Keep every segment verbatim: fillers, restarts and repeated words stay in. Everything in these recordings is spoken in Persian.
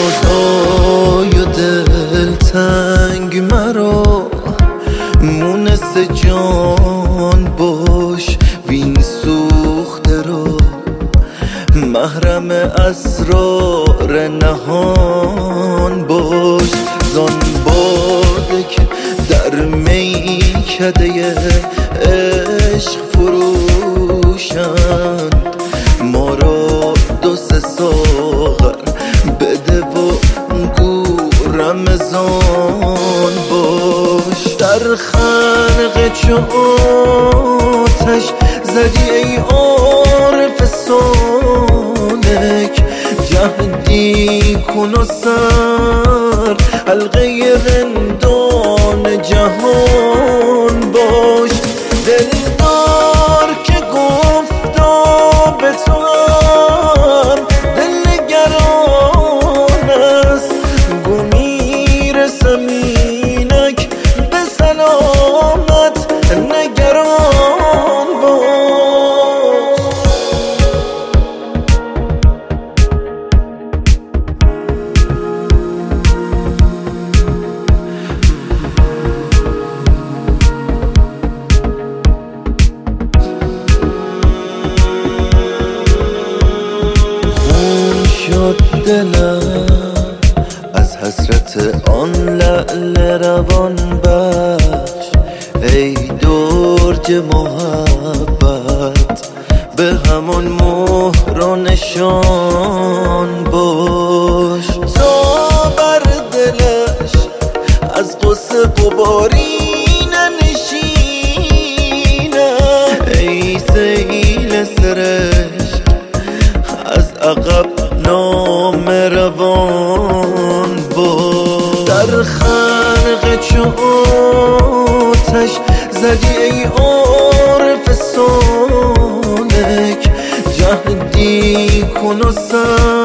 رازای دلتنگ مرا مونس جان باش وین سوخته را محرم اسرار نهان باش زان باده که در میکده عشق فروشند ما را دو سه ساغر بده و گو رمضان باش در خنق چو آتش زدی ای عارف سالک جهدی کن و سر حلقه رندان جهان باش دلدار که گفتا به تو هم دل نگران است گو میرسم اینک به سلامت نگران باش شد دلم از حسرت آن لعل روان بخش ای درج محبت به همون مهر و نشان باش تا بر دلش از غصه غباری ننشینه ای سیل سرشک از عقب نام روان باش در خنق چو آتش زدی ای عارف سالک جهدی کن و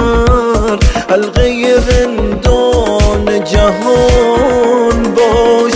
سر حلقه رندان جهان باش